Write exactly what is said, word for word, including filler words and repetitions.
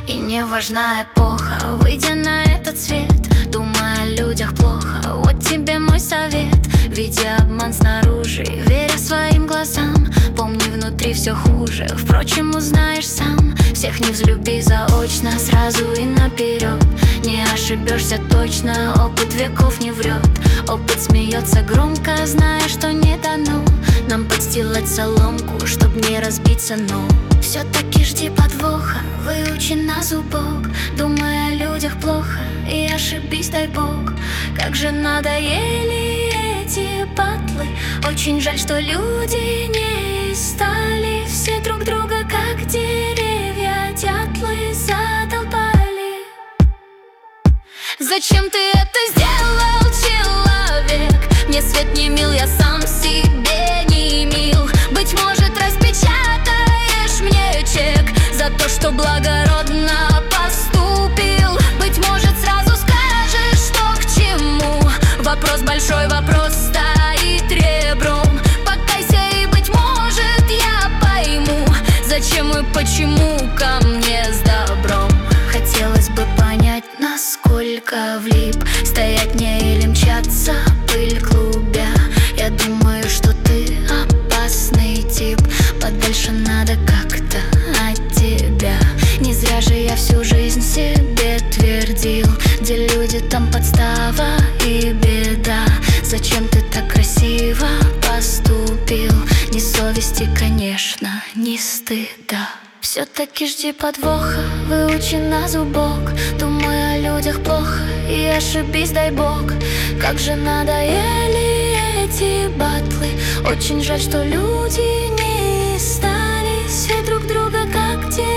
И не важна эпоха, выйдя на этот свет, думая о людях плохо, вот тебе мой совет. Видя обман снаружи, веря своим глазам, помни, внутри все хуже, впрочем, узнаешь сам. Всех не взлюби заочно, сразу и наперед. Не ошибешься точно, опыт веков не врет. Опыт смеется громко, зная, что не дано нам подстилать соломку, чтоб не разбиться, но все-таки жди подвоха, выучи на зубок. Думая о людях плохо, и ошибись, дай бог. Как же надоели эти батлы, очень жаль, что люди не стали все друг друга, как деревья, дятлы задолбали. Зачем ты это сделал, человек? Мне свет не мил, я сам себе не мил. Быть может, распечатаешь мне чек за то, что благородно поступил. Быть может, сразу скажешь, что к чему. Вопрос большой, вопрос стоит ребром. Покайся, и, быть может, я пойму, зачем и почему ко мне с добром. Хотелось бы понять, насколько влип, стоять мне или мчаться, пыль клубя. Я думаю, что ты опасный тип, подальше надо как-то от тебя. Не зря же я всю жизнь себе твердил, где люди, там подстава и беда. Зачем ты так красиво поступил? Ни совести, конечно, ни стыда. Все-таки жди подвоха, выучи на зубок. Думай о людях плохо, и ошибись, дай бог. Как же надоели эти батлы, очень жаль, что люди не стали все друг друга, как те.